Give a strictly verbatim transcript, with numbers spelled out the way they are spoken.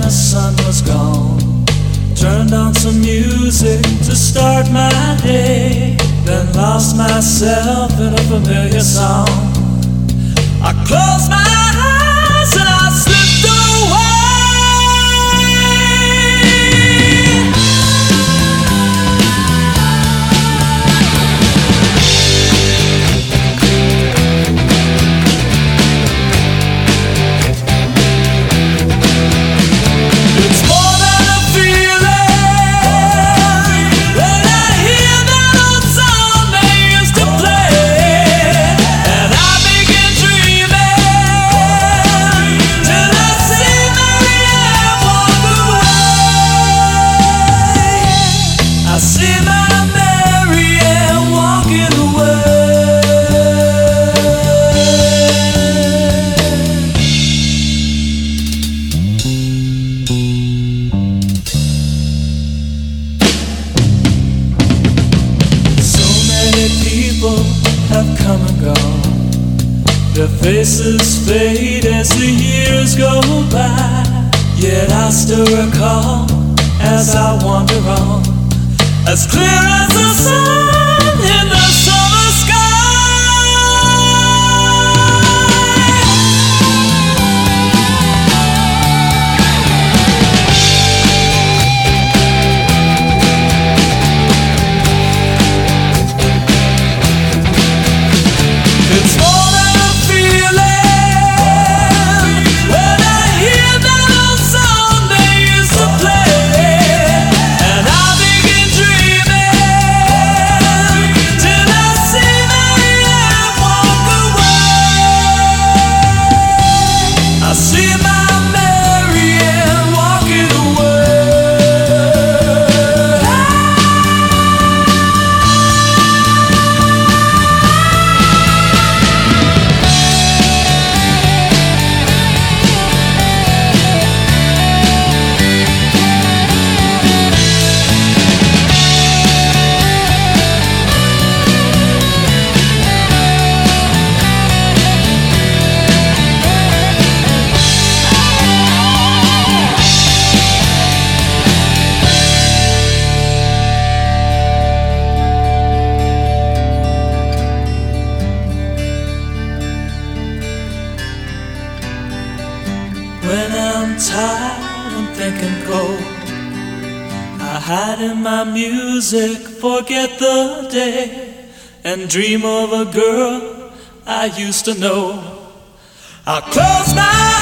the sun was gone, turned on some music to start my day, then lost myself in a familiar song. I closed my eyes and I slipped away. Have come and gone, their faces fade as the years go by, yet I still recall as I wander on, as clear as the sun in the summer sky. It's more than a feeling when I hear that old song they used to play, and I begin dreaming till I see Marianne walk away. I see my Marianne walking away. When I'm tired and thinking cold, I hide in my music, forget the day, and dream of a girl I used to know. I close my eyes.